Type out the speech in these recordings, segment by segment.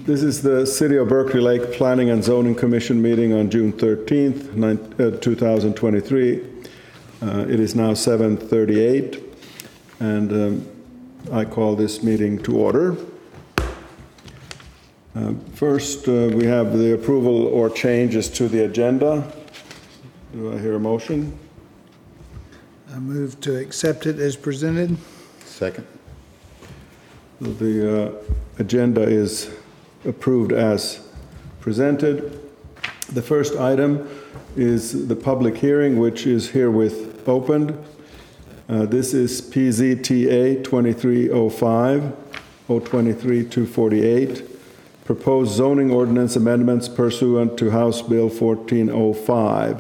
This is the City of Berkeley Lake Planning and Zoning Commission meeting on June 13th, 2023. It is now 7:38, and I call this meeting to order. First, we have the approval or changes to the agenda. Do I hear a motion? I move to accept it as presented. Second. The agenda is approved as presented. The first item is the public hearing, which is herewith opened. This is PZTA 2305, 023-248, proposed zoning ordinance amendments pursuant to House Bill 1405.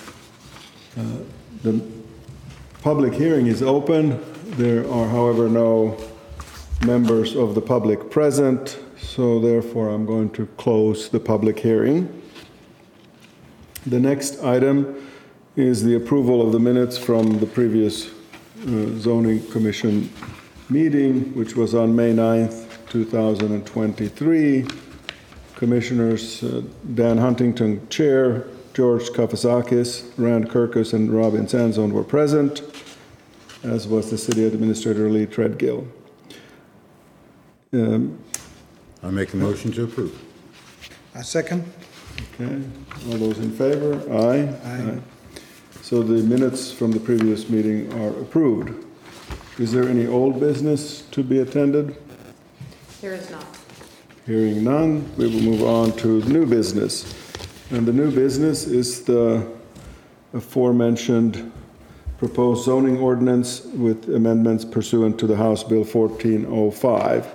The public hearing is open. There are, however, no members of the public present, so therefore I'm going to close the public hearing. The next item is the approval of the minutes from the previous zoning commission meeting, which was on May 9th, 2023. Commissioners Dan Huntington, Chair, George Kafasakis, Rand Kirkus, and Robin Sanzone were present, as was the City Administrator Lee Treadgill. I make a motion to approve. I second. Okay, all those in favor? Aye. Aye. So the minutes from the previous meeting are approved. Is there any old business to be attended? There is not. Hearing none, we will move on to new business. And the new business is the aforementioned proposed zoning ordinance with amendments pursuant to the House Bill 1405.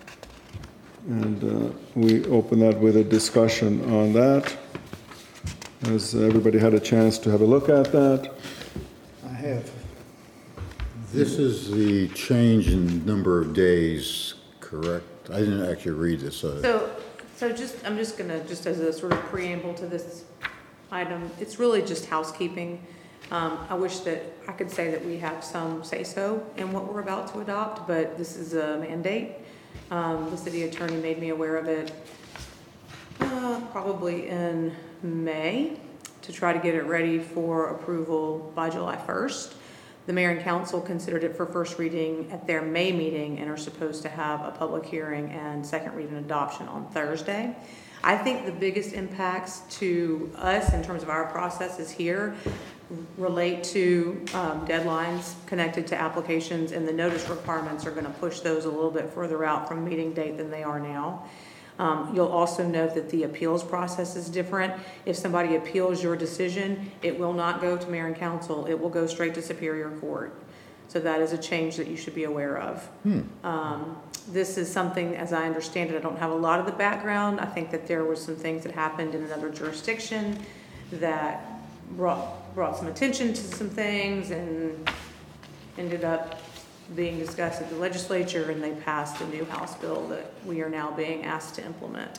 And we open that with a discussion on that. Has everybody had a chance to have a look at that? I have. This is the change in number of days, correct? I didn't actually read this. I'm just gonna, just as a sort of preamble to this item, it's really just housekeeping. I wish that I could say that we have some say-so in what we're about to adopt, but this is a mandate. The city attorney made me aware of it probably in May to try to get it ready for approval by July 1st. The mayor and council considered it for first reading at their May meeting and are supposed to have a public hearing and second reading adoption on Thursday. I think the biggest impacts to us in terms of our processes here relate to deadlines connected to applications, and the notice requirements are going to push those a little bit further out from meeting date than they are now. You'll also note that the appeals process is different. If somebody appeals your decision, it will not go to mayor and council. It will go straight to Superior Court. So that is a change that you should be aware of. This is something, as I understand it, I don't have a lot of the background. I think that there were some things that happened in another jurisdiction that brought some attention to some things and ended up being discussed at the legislature, and they passed a new House bill that we are now being asked to implement.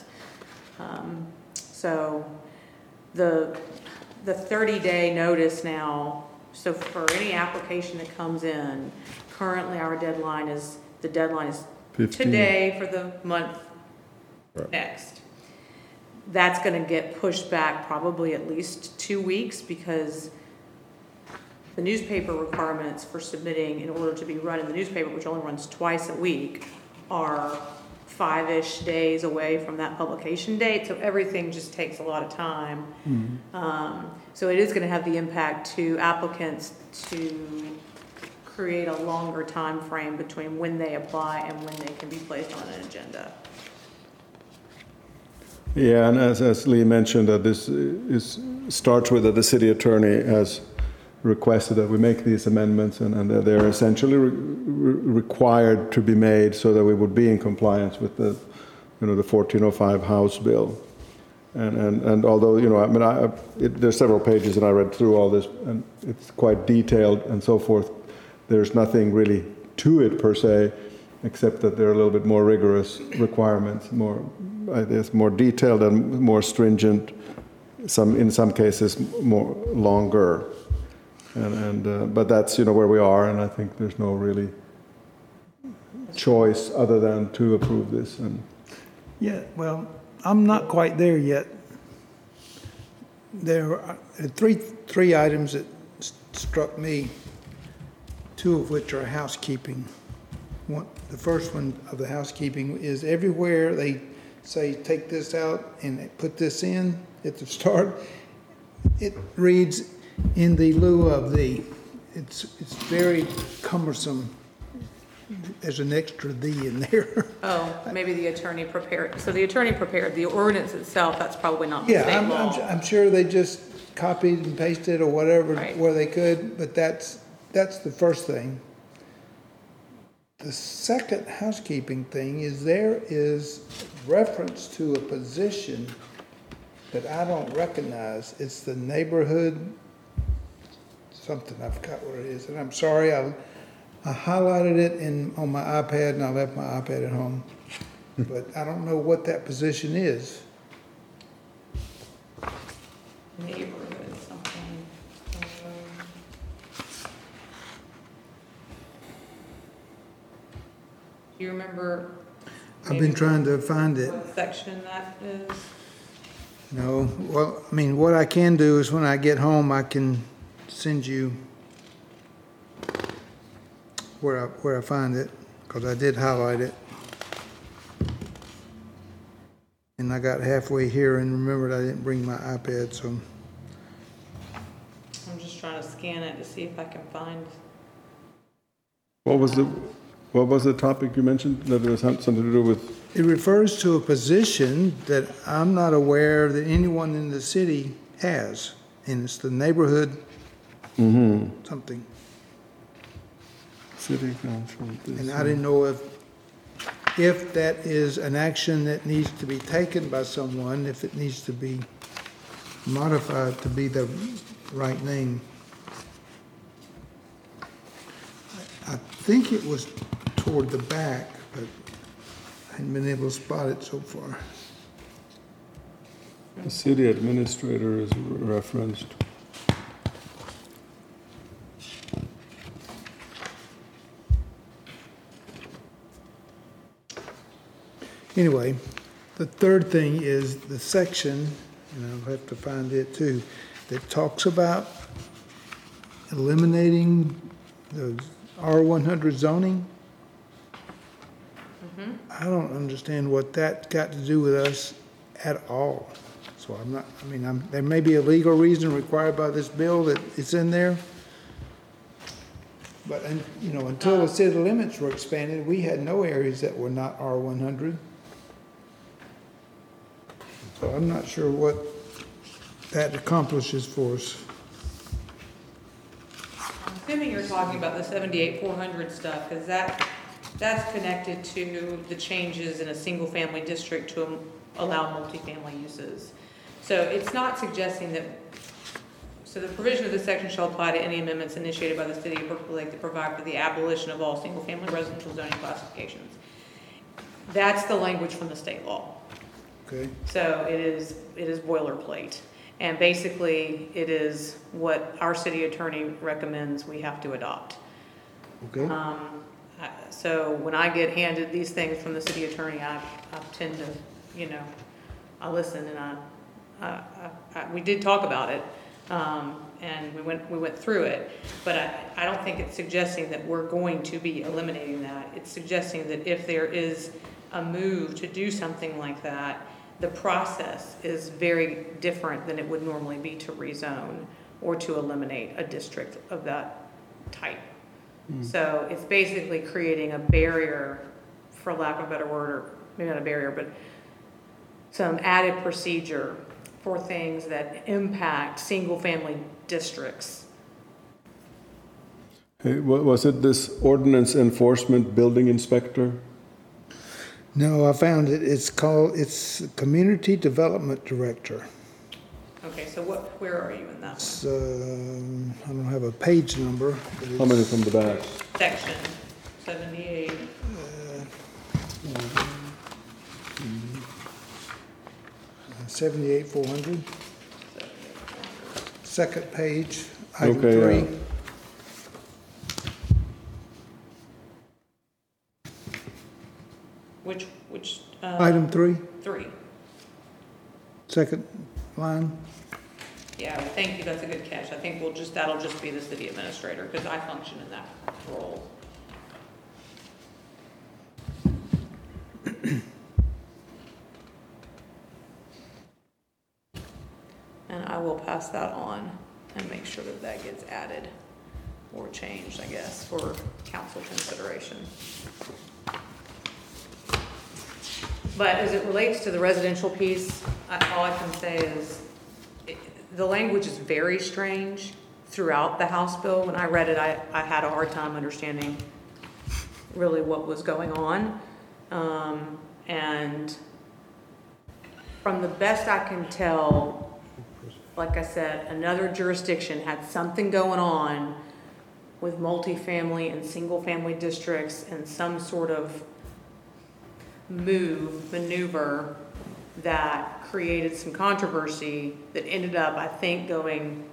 So the 30-day notice now, so for any application that comes in, currently our deadline is 15. Today for the month next. That's going to get pushed back probably at least 2 weeks, because the newspaper requirements for submitting in order to be run in the newspaper, which only runs twice a week, are 5-ish days away from that publication date. So everything just takes a lot of time. So it is going to have the impact to applicants to create a longer time frame between when they apply and when they can be placed on an agenda. Yeah, and as Lee mentioned, that this starts with that the city attorney has requested that we make these amendments, and they're essentially required to be made so that we would be in compliance with the 1405 House bill. And although there's several pages, and I read through all this, and it's quite detailed and so forth. There's nothing really to it per se, except that there are a little bit more rigorous requirements, more detailed and more stringent. In some cases, more longer. But that's where we are, and I think there's no really choice other than to approve this. And Yeah, well, I'm not quite there yet. There are three items that struck me, two of which are housekeeping. The first one of the housekeeping is everywhere they say, take this out and put this in at the start, it reads in the lieu of the. It's very cumbersome. There's an extra "the" in there. Oh, maybe the attorney prepared, so the attorney prepared the ordinance itself, that's probably not the Yeah, state law. I'm sure they just copied and pasted or whatever Right. where they could, but that's the first thing. The second housekeeping thing is there is reference to a position that I don't recognize. It's the neighborhood something, I forgot what it is, and I'm sorry, I highlighted it on my iPad and I left my iPad at home. But I don't know what that position is. Neighborhood something. Do you remember? I've been trying to find it. What section that is? No, well, I mean, what I can do is when I get home, I can send you where I find it, because I did highlight it. And I got halfway here and remembered I didn't bring my iPad, so. I'm just trying to scan it to see if I can find. What was the topic you mentioned that it was something to do with? It refers to a position that I'm not aware that anyone in the city has, and it's the neighborhood something. City council. And I didn't know if that is an action that needs to be taken by someone, if it needs to be modified to be the right name. I think it was toward the back, but I haven't been able to spot it so far. The city administrator is referenced. Anyway, the third thing is the section, and I'll have to find it too, that talks about eliminating the R100 zoning. I don't understand what that got to do with us at all. So I'm not, I mean, there may be a legal reason required by this bill that it's in there. But, you know, until the city limits were expanded, we had no areas that were not R100. So I'm not sure what that accomplishes for us. I'm assuming you're talking about the 78-400 stuff, because that's connected to the changes in a single-family district to allow multifamily uses. So it's not suggesting that, so the provision of this section shall apply to any amendments initiated by the city of Berkeley Lake to provide for the abolition of all single-family residential zoning classifications. That's the language from the state law. Okay. So it is boilerplate. And basically, it is what our city attorney recommends we have to adopt. Okay. So when I get handed these things from the city attorney, I tend to, you know, I listen and we did talk about it, and we went through it, but I don't think it's suggesting that we're going to be eliminating that. It's suggesting that if there is a move to do something like that, the process is very different than it would normally be to rezone or to eliminate a district of that type. So it's basically creating a barrier, for lack of a better word, or maybe not a barrier, but some added procedure for things that impact single-family districts. Hey, was it this ordinance enforcement building inspector? No, I found it. It's Community Development Director. Okay, so where are you in that It's, I don't have a page number. But How many from the back? section? 78. 78-400. Second page, item Okay, 3. yeah. Which, Item 3, 3? second line. Yeah, thank you, that's a good catch. I think that'll just be the city administrator, because I function in that role. And I will pass that on and make sure that that gets added or changed, I guess, for council consideration. But as it relates to the residential piece, all I can say is the language is very strange throughout the House bill. When I read it, I had a hard time understanding really what was going on. And from the best I can tell, like I said, another jurisdiction had something going on with multifamily and single-family districts and some sort of maneuver that created some controversy that ended up, I think, going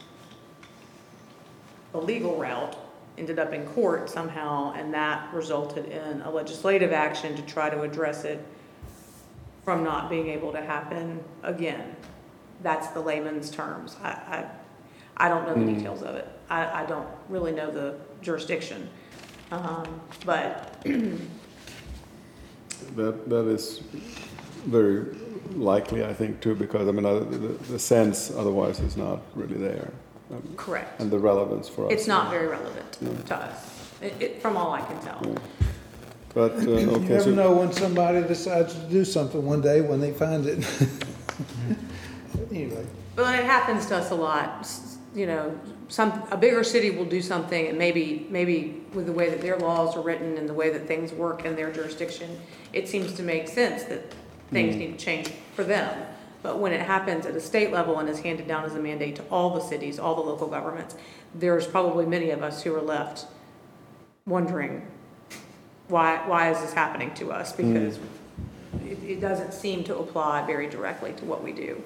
a legal route, ended up in court somehow, and that resulted in a legislative action to try to address it from not being able to happen again. That's the layman's terms. I don't know the details of it. I don't really know the jurisdiction. But that is very likely, I think, too, because I mean the sense otherwise is not really there. correct. And the relevance for us. It's not very relevant to us, from all I can tell. Yeah. But okay, You never know when somebody decides to do something one day when they find it. Anyway. But it happens to us a lot. You know, a bigger city will do something, and maybe with the way that their laws are written and the way that things work in their jurisdiction, it seems to make sense that things need to change for them. But when it happens at a state level and is handed down as a mandate to all the cities, all the local governments, there's probably many of us who are left wondering, why is this happening to us? Because it doesn't seem to apply very directly to what we do.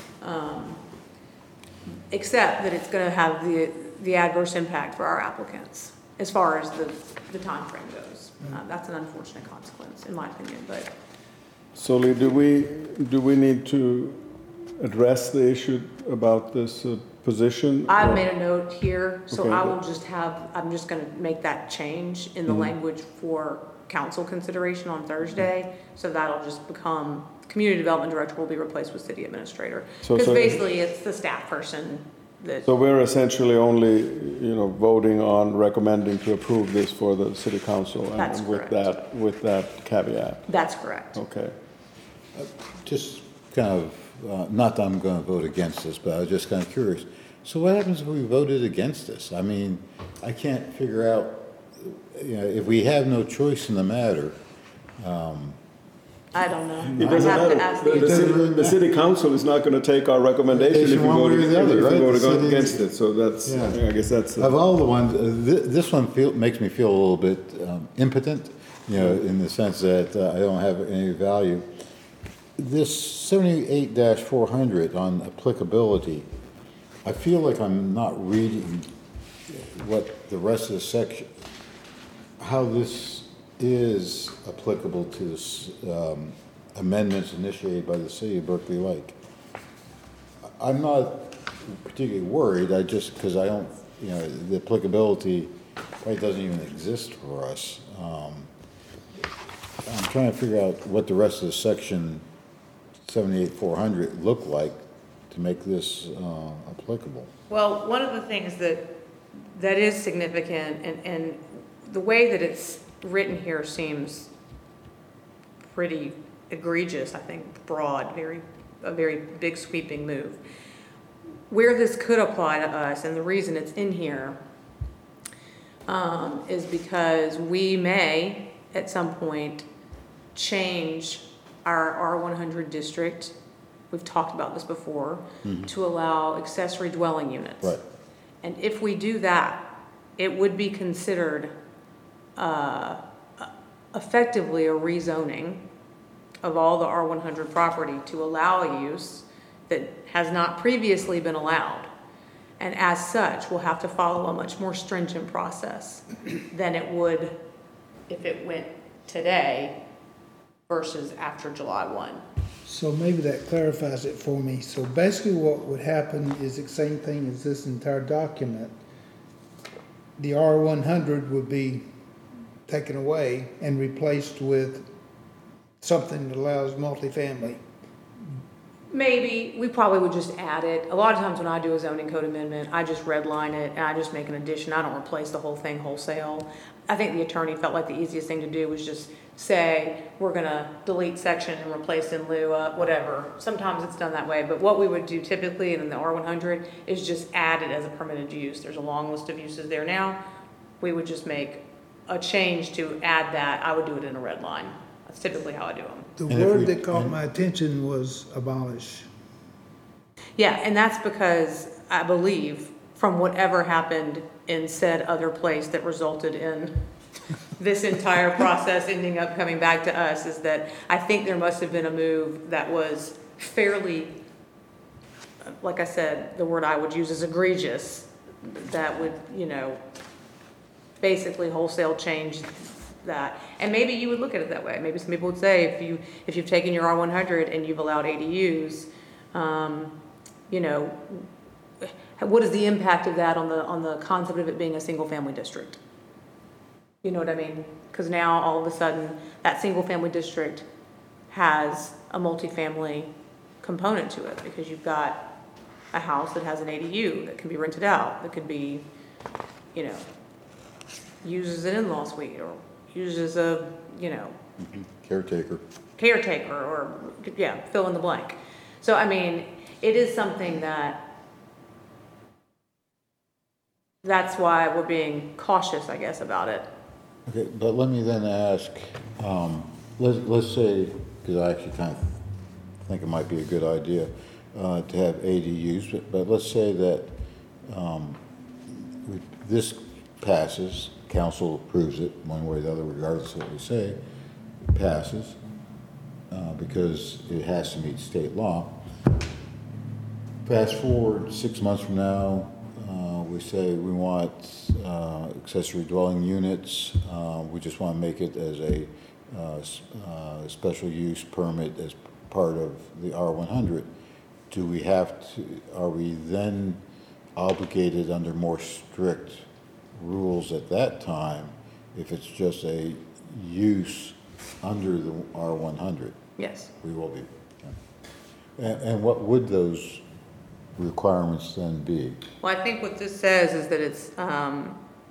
Except that it's going to have the adverse impact for our applicants as far as the time frame goes. That's an unfortunate consequence, in my opinion. But so Lee, do we need to address the issue about this position? I've made a note here, so Okay. I will I'm just going to make that change in the language for council consideration on Thursday. So that'll just become, community development director will be replaced with city administrator. So- Because so- basically it's the staff person that, So we're essentially only, voting on recommending to approve this for the city council, and That's correct. with that caveat. that's correct. Okay. Just kind of, not that I'm going to vote against this, but I was just kind of curious. So what happens if we voted against this? I mean, I can't figure out, if we have no choice in the matter. I don't know. It I doesn't have to matter. ask The city council is not going to take our recommendation if we One way or the other, right? The vote city- against it. So that's, Yeah. I guess that's. Of all the ones, this one makes me feel a little bit impotent, in the sense that I don't have any value. This 78-400 on applicability, I feel like I'm not reading what the rest of the section, how this is applicable to amendments initiated by the city of Berkeley Lake. I'm not particularly worried, because I don't, the applicability probably doesn't even exist for us. I'm trying to figure out what the rest of the section 78-400 look like to make this applicable. Well, one of the things that is significant, and the way that it's written here seems pretty egregious, I think, broad, a very big sweeping move. Where this could apply to us, and the reason it's in here, is because we may, at some point, change our R100 district, we've talked about this before, to allow accessory dwelling units. Right. And if we do that, it would be considered effectively a rezoning of all the R100 property to allow a use that has not previously been allowed. And as such, we'll have to follow a much more stringent process than it would if it went today versus after July 1. So maybe that clarifies it for me. So basically what would happen is the same thing as this entire document. The R100 would be taken away and replaced with something that allows multifamily. Maybe, we probably would just add it. A lot of times when I do a zoning code amendment, I just redline it and I just make an addition. I don't replace the whole thing wholesale. I think the attorney felt like the easiest thing to do was just say, we're gonna delete section and replace in lieu of whatever. Sometimes it's done that way, but what we would do typically in the R100 is just add it as a permitted use. There's a long list of uses there now. We would just make a change to add that. I would do it in a red line. That's typically how I do them. The And if word we- that caught my attention was abolish. Yeah, and that's because I believe from whatever happened in said other place that resulted in this entire process ending up coming back to us is that I think there must have been a move that was fairly, like I said, the word I would use is egregious, that would, basically wholesale change that. And maybe you would look at it that way. Maybe some people would say if you've taken your R100 and you've allowed ADUs, what is the impact of that on the concept of it being a single family district? You know what I mean? Because now all of a sudden that single family district has a multifamily component to it because you've got a house that has an ADU that can be rented out, that could be, used as an in-law suite or used as a, Caretaker. or, fill in the blank. So, I mean, it is something that's why we're being cautious, I guess, about it. Okay, but let me then ask, let's say, because I actually kind of think it might be a good idea to have ADUs, but let's say that this passes, council approves it one way or the other, regardless of what we say, it passes because it has to meet state law. Fast forward 6 months from now, we say we want accessory dwelling units. We just want to make it as a special use permit as part of the R100. Are we then obligated under more strict rules at that time if it's just a use under the R100? Yes. We will be. And what would those requirements then be? Well, I think what this says is that it's, so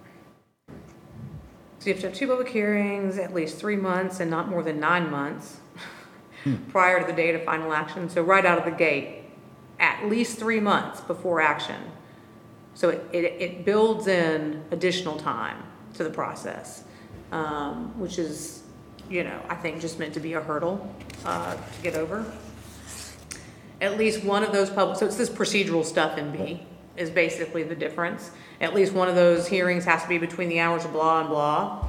you have to have 2 public hearings, at least 3 months and not more than 9 months prior to the date of final action. So right out of the gate, at least 3 months before action. So it builds in additional time to the process, which is, I think just meant to be a hurdle to get over. At least one of those so it's this procedural stuff in B is basically the difference. At least one of those hearings has to be between the hours of blah and blah.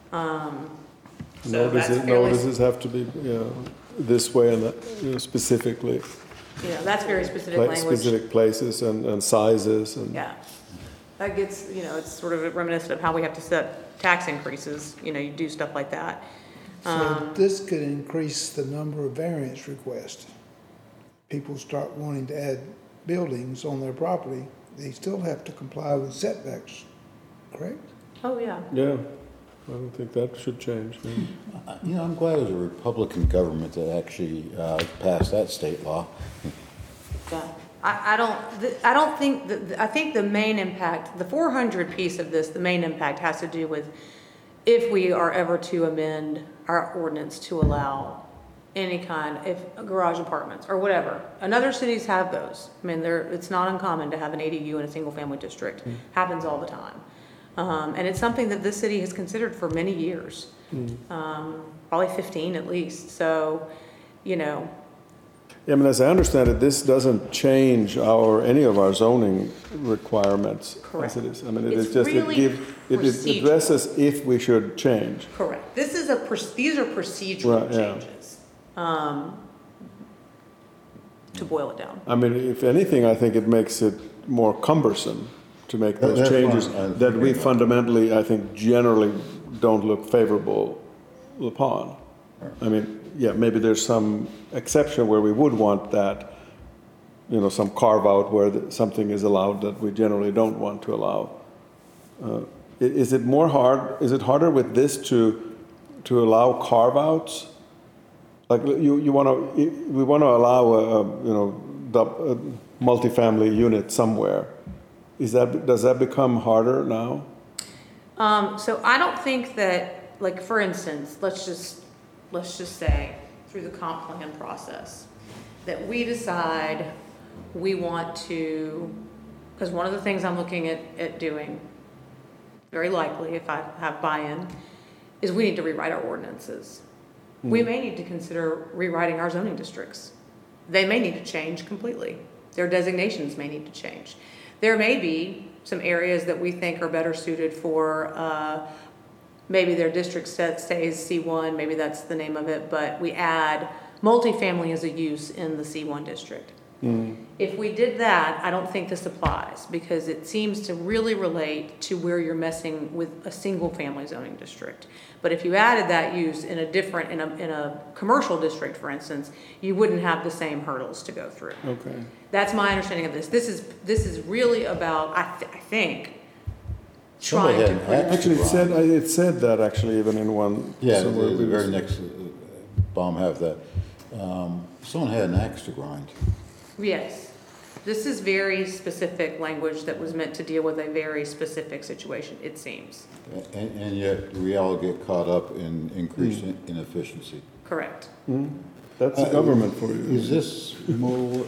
So that's fairly, Notices have to be, this way and that, specifically. That's very specific language. Specific places and sizes and. Yeah. That gets, it's sort of reminiscent of how we have to set tax increases. You do stuff like that. So this could increase the number of variance requests. People start wanting to add buildings on their property, they still have to comply with setbacks, correct? Oh, yeah. Yeah, I don't think that should change. I'm glad it was a Republican government that actually passed that state law. Yeah. I don't think I think the main impact, the 400 piece of this, the main impact has to do with if we are ever to amend our ordinance to allow any kind, if garage apartments or whatever. And other cities have those. I mean, it's not uncommon to have an ADU in a single family district. Happens all the time. And it's something that this city has considered for many years, probably 15 at least. So, Yeah, I mean, as I understand it, this doesn't change any of our zoning requirements. Correct. As it is. I mean, It's is just, really it addresses if we should change. correct. These are procedural Right, yeah. changes. To boil it down. I mean, if anything, I think it makes it more cumbersome to make those That's changes fine. that we fundamentally, I think, generally don't look favorable upon. I mean, yeah, maybe there's some exception where we would want that, some carve out where something is allowed that we generally don't want to allow. Is it harder with this to allow carve outs? Like we want to allow a multifamily unit somewhere. Does that become harder now? So I don't think that, like, for instance, let's just say through the comp plan process that we decide we want to, because one of the things I'm looking at doing, very likely if I have buy-in, is we need to rewrite our ordinances. We may need to consider rewriting our zoning districts. They may need to change completely. Their designations may need to change. There may be some areas that we think are better suited for, maybe their district stays C1, maybe that's the name of it, but we add multifamily as a use in the C1 district. If we did that, I don't think this applies because it seems to really relate to where you're messing with a single family zoning district. But if you added that use in a commercial district, for instance, you wouldn't have the same hurdles to go through. Okay. That's my understanding of this. This is really about, I think, Somebody trying had to an Actually, it said that actually even in one. Yeah, somewhere the we very was- next bomb have that. Someone had an axe to grind. Yes. This is very specific language that was meant to deal with a very specific situation, it seems. And yet we all get caught up in increased inefficiency. Correct. That's the government for you. Is this more,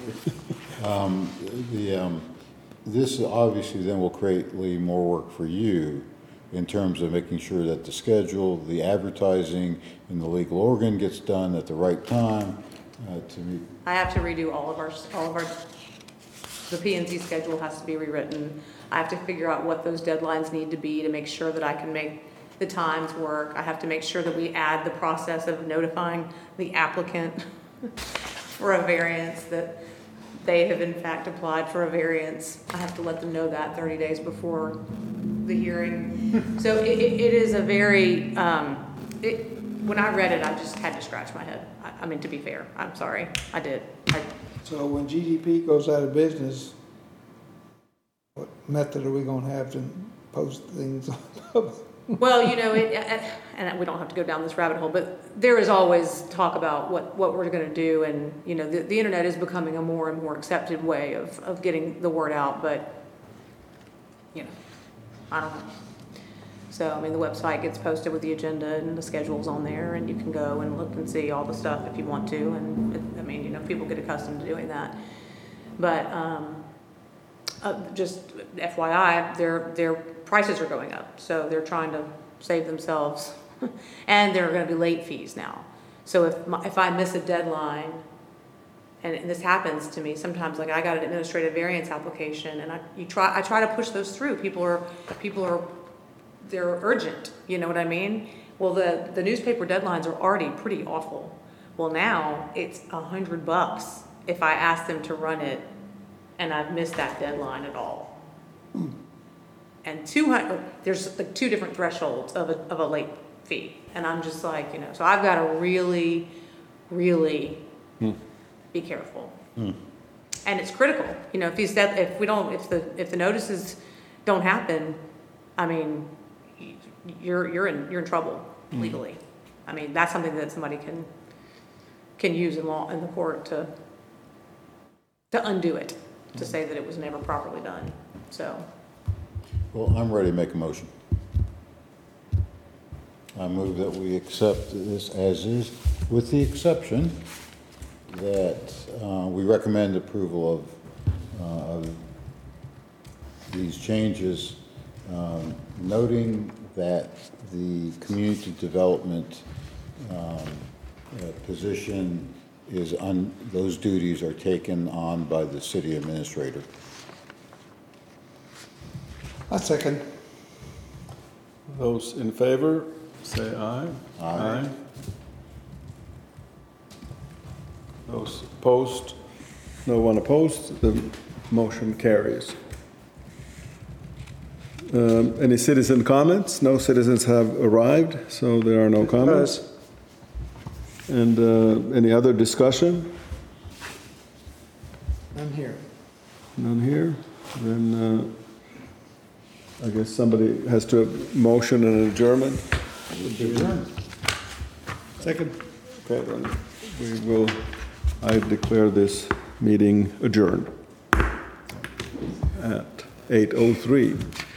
this obviously then will create, Lee, more work for you in terms of making sure that the schedule, the advertising, and the legal organ gets done at the right time to meet. I have to redo all of our, the P and Z schedule has to be rewritten. I have to figure out what those deadlines need to be to make sure that I can make the times work. I have to make sure that we add the process of notifying the applicant for a variance that they have in fact applied for a variance. I have to let them know that 30 days before the hearing. So it is a very, when I read it, I just had to scratch my head. I mean, to be fair, I'm sorry, I did. So when GDP goes out of business, what method are we gonna have to post things on public? Well, and we don't have to go down this rabbit hole, but there is always talk about what we're going to do, and the internet is becoming a more and more accepted way of getting the word out. But I don't know. So I mean, the website gets posted with the agenda and the schedule's on there, and you can go and look and see all the stuff if you want to. And people get accustomed to doing that. But just FYI, their prices are going up, so they're trying to save themselves, and there are going to be late fees now. So if I miss a deadline, and this happens to me sometimes, like I got an administrative variance application, and I try to push those through. People are they're urgent. You know what I mean? Well, the newspaper deadlines are already pretty awful. Well, now it's $100 if I ask them to run it, and I've missed that deadline at all. And 200, there's like two different thresholds of a late fee. And I'm just like, so I've got to really, really be careful. And it's critical. If the notices don't happen, I mean, you're in trouble legally. I mean, that's something that somebody can use in the court to undo it, to say that it was never properly done. So. Well, I'm ready to make a motion. I move that we accept this as is, with the exception that we recommend approval of these changes, noting that the community development position is those duties are taken on by the city administrator. I second. Those in favor, say aye. Aye. Those opposed, no one opposed, the motion carries. Any citizen comments? No citizens have arrived, so there are no comments. And any other discussion? I'm here. None here? Then I guess somebody has to motion an adjournment. Second. Okay, then I declare this meeting adjourned at 8:03.